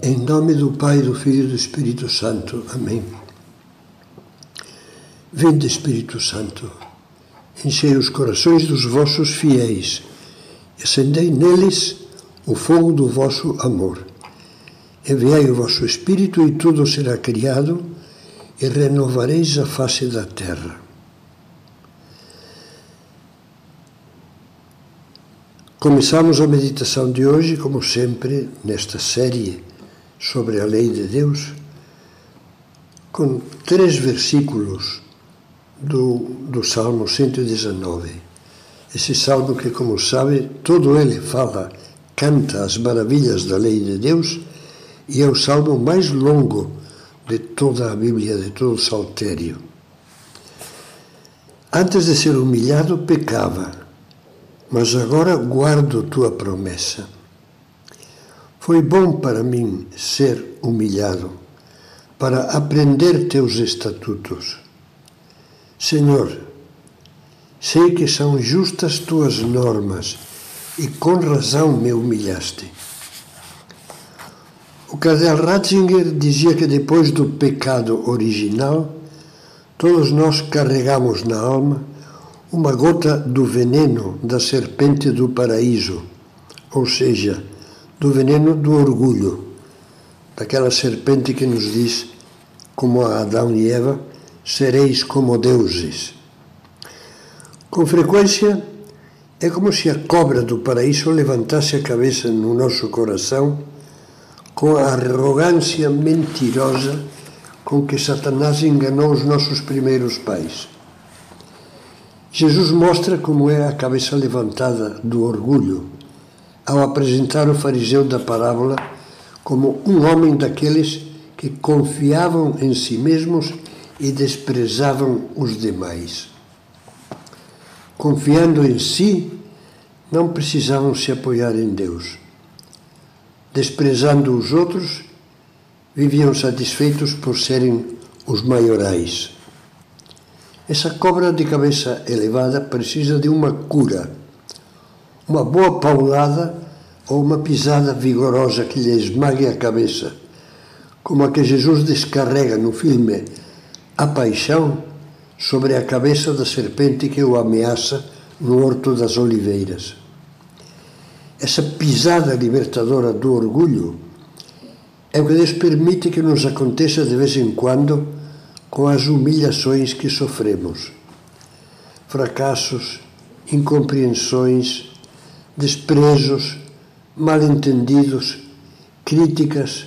Em nome do Pai, do Filho e do Espírito Santo. Amém. Vinde, Espírito Santo, enchei os corações dos vossos fiéis e acendei neles o fogo do vosso amor. Enviai o vosso Espírito e tudo será criado e renovareis a face da terra. Começamos a meditação de hoje, como sempre, nesta série sobre a lei de Deus, com 3 versículos do Salmo 119. Esse salmo que, como sabe, todo ele canta as maravilhas da lei de Deus e é o salmo mais longo de toda a Bíblia, de todo o Saltério. Antes de ser humilhado, pecava, mas agora guardo tua promessa. Foi bom para mim ser humilhado, para aprender teus estatutos. Senhor, sei que são justas tuas normas e com razão me humilhaste. O cardeal Ratzinger dizia que depois do pecado original, todos nós carregamos na alma uma gota do veneno da serpente do paraíso, ou seja, do veneno do orgulho, daquela serpente que nos diz, como a Adão e Eva, sereis como deuses. Com frequência, é como se a cobra do paraíso levantasse a cabeça no nosso coração com a arrogância mentirosa com que Satanás enganou os nossos primeiros pais. Jesus mostra como é a cabeça levantada do orgulho ao apresentar o fariseu da parábola como um homem daqueles que confiavam em si mesmos e desprezavam os demais. Confiando em si, não precisavam se apoiar em Deus. Desprezando os outros, viviam satisfeitos por serem os maiorais. Essa cobra de cabeça elevada precisa de uma cura, uma boa paulada ou uma pisada vigorosa que lhe esmague a cabeça, como a que Jesus descarrega no filme A Paixão sobre a cabeça da serpente que o ameaça no Horto das Oliveiras. Essa pisada libertadora do orgulho é o que Deus permite que nos aconteça de vez em quando com as humilhações que sofremos. Fracassos, incompreensões, desprezos, mal-entendidos, críticas,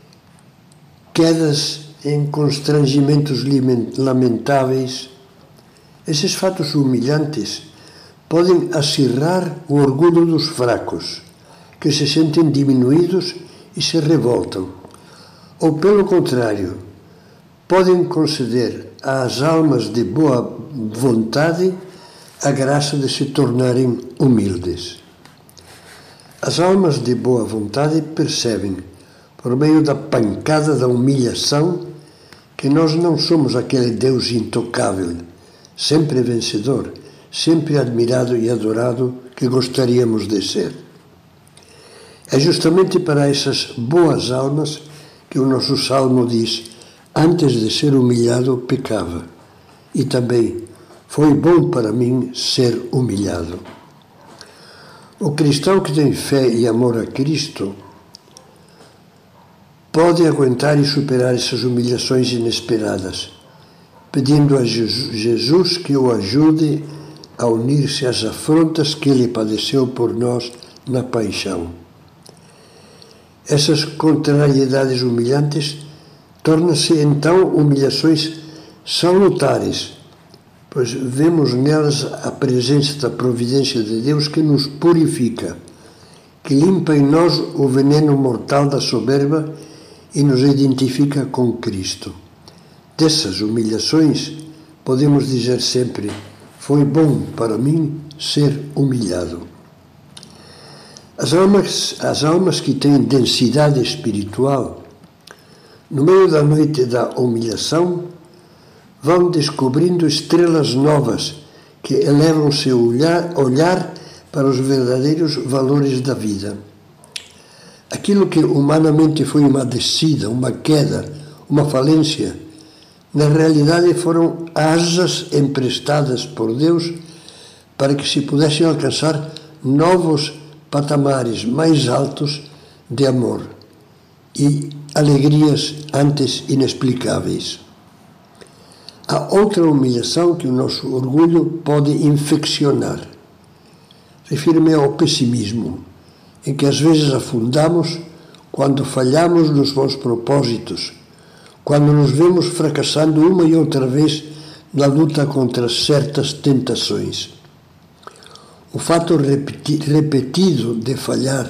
quedas em constrangimentos lamentáveis. Esses fatos humilhantes podem acirrar o orgulho dos fracos, que se sentem diminuídos e se revoltam. Ou, pelo contrário, podem conceder às almas de boa vontade a graça de se tornarem humildes. As almas de boa vontade percebem, por meio da pancada da humilhação, que nós não somos aquele Deus intocável, sempre vencedor, sempre admirado e adorado que gostaríamos de ser. É justamente para essas boas almas que o nosso salmo diz: antes de ser humilhado, pecava, e também foi bom para mim ser humilhado. O cristão que tem fé e amor a Cristo pode aguentar e superar essas humilhações inesperadas, pedindo a Jesus que o ajude a unir-se às afrontas que ele padeceu por nós na paixão. Essas contrariedades humilhantes tornam-se então humilhações salutares, pois vemos nelas a presença da providência de Deus que nos purifica, que limpa em nós o veneno mortal da soberba e nos identifica com Cristo. Dessas humilhações, podemos dizer sempre: foi bom para mim ser humilhado. As almas que têm densidade espiritual, no meio da noite da humilhação, vão descobrindo estrelas novas que elevam seu olhar para os verdadeiros valores da vida. Aquilo que humanamente foi uma descida, uma queda, uma falência, na realidade foram asas emprestadas por Deus para que se pudessem alcançar novos patamares mais altos de amor e alegrias antes inexplicáveis. Há outra humilhação que o nosso orgulho pode infeccionar. Refiro-me ao pessimismo, em que às vezes afundamos quando falhamos nos bons propósitos, quando nos vemos fracassando uma e outra vez na luta contra certas tentações. O fato repetido de falhar,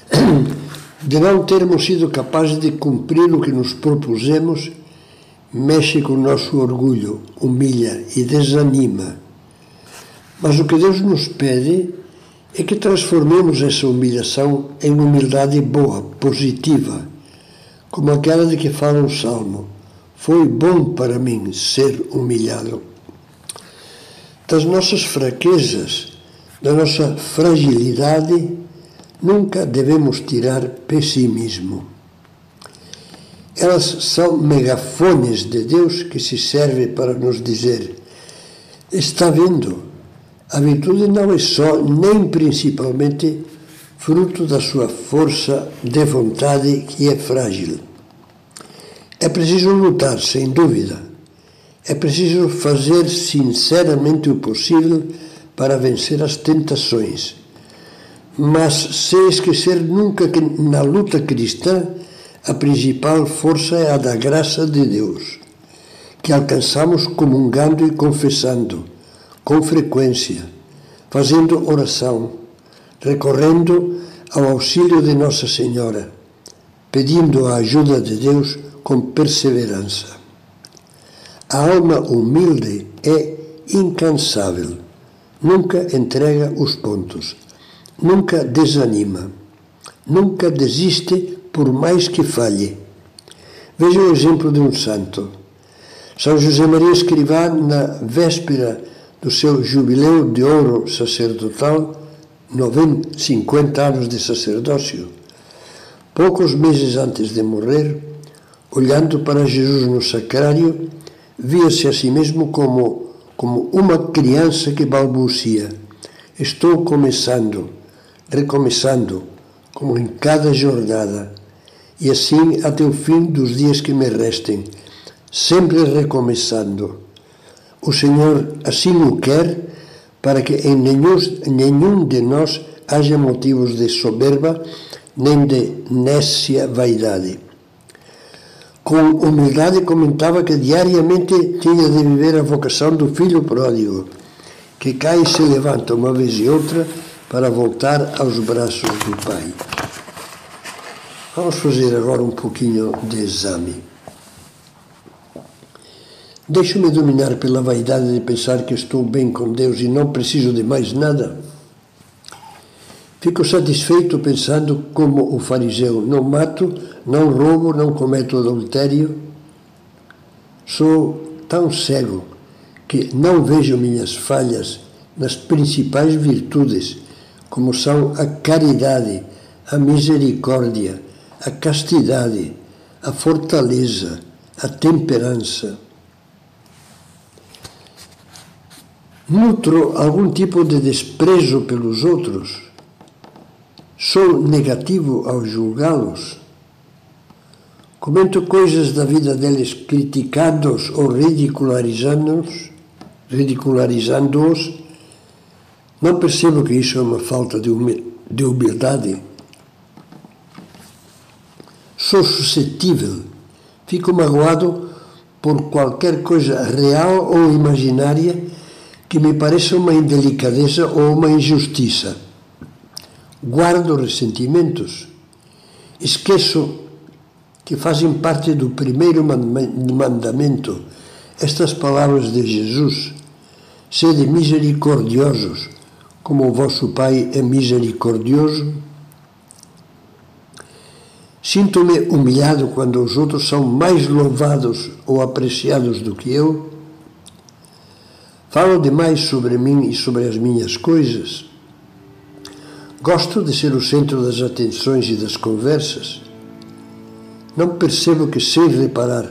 de não termos sido capazes de cumprir o que nos propusemos, mexe com o nosso orgulho, humilha e desanima. Mas o que Deus nos pede é que transformemos essa humilhação em humildade boa, positiva, como aquela de que fala o Salmo. Foi bom para mim ser humilhado. Das nossas fraquezas, da nossa fragilidade, nunca devemos tirar pessimismo. Elas são megafones de Deus que se servem para nos dizer: está vendo? A virtude não é só, nem principalmente, fruto da sua força de vontade que é frágil. É preciso lutar, sem dúvida. É preciso fazer sinceramente o possível para vencer as tentações. Mas sem esquecer nunca que na luta cristã a principal força é a da graça de Deus, que alcançamos comungando e confessando, com frequência, fazendo oração, recorrendo ao auxílio de Nossa Senhora, pedindo a ajuda de Deus com perseverança. A alma humilde é incansável, nunca entrega os pontos, nunca desanima, nunca desiste por mais que falhe. Veja o exemplo de um santo. São José Maria Escrivá, na véspera do seu jubileu de ouro sacerdotal, 50 anos de sacerdócio, poucos meses antes de morrer, olhando para Jesus no sacrário, via-se a si mesmo como uma criança que balbucia: estou começando, recomeçando, como em cada jornada, e assim até o fim dos dias que me restem, sempre recomeçando. O Senhor assim o quer, para que em nenhum de nós haja motivos de soberba, nem de nécia vaidade. Com humildade comentava que diariamente tinha de viver a vocação do filho pródigo, que cai e se levanta uma vez e outra para voltar aos braços do Pai. Vamos fazer agora um pouquinho de exame. Deixo-me dominar pela vaidade de pensar que estou bem com Deus e não preciso de mais nada. Fico satisfeito pensando como o fariseu: não mato, não roubo, não cometo adultério. Sou tão cego que não vejo minhas falhas nas principais virtudes, como são a caridade, a misericórdia, a castidade, a fortaleza, a temperança. Nutro algum tipo de desprezo pelos outros? Sou negativo ao julgá-los? Comento coisas da vida deles criticando-os ou ridicularizando-os? Não percebo que isso é uma falta de humildade? Sou suscetível, fico magoado por qualquer coisa real ou imaginária que me pareça uma indelicadeza ou uma injustiça. Guardo ressentimentos. Esqueço que fazem parte do primeiro mandamento estas palavras de Jesus: sede misericordiosos, como o vosso Pai é misericordioso. Sinto-me humilhado quando os outros são mais louvados ou apreciados do que eu. Falo demais sobre mim e sobre as minhas coisas. Gosto de ser o centro das atenções e das conversas. Não percebo que sei reparar.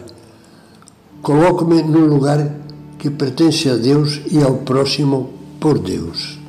Coloco-me num lugar que pertence a Deus e ao próximo por Deus.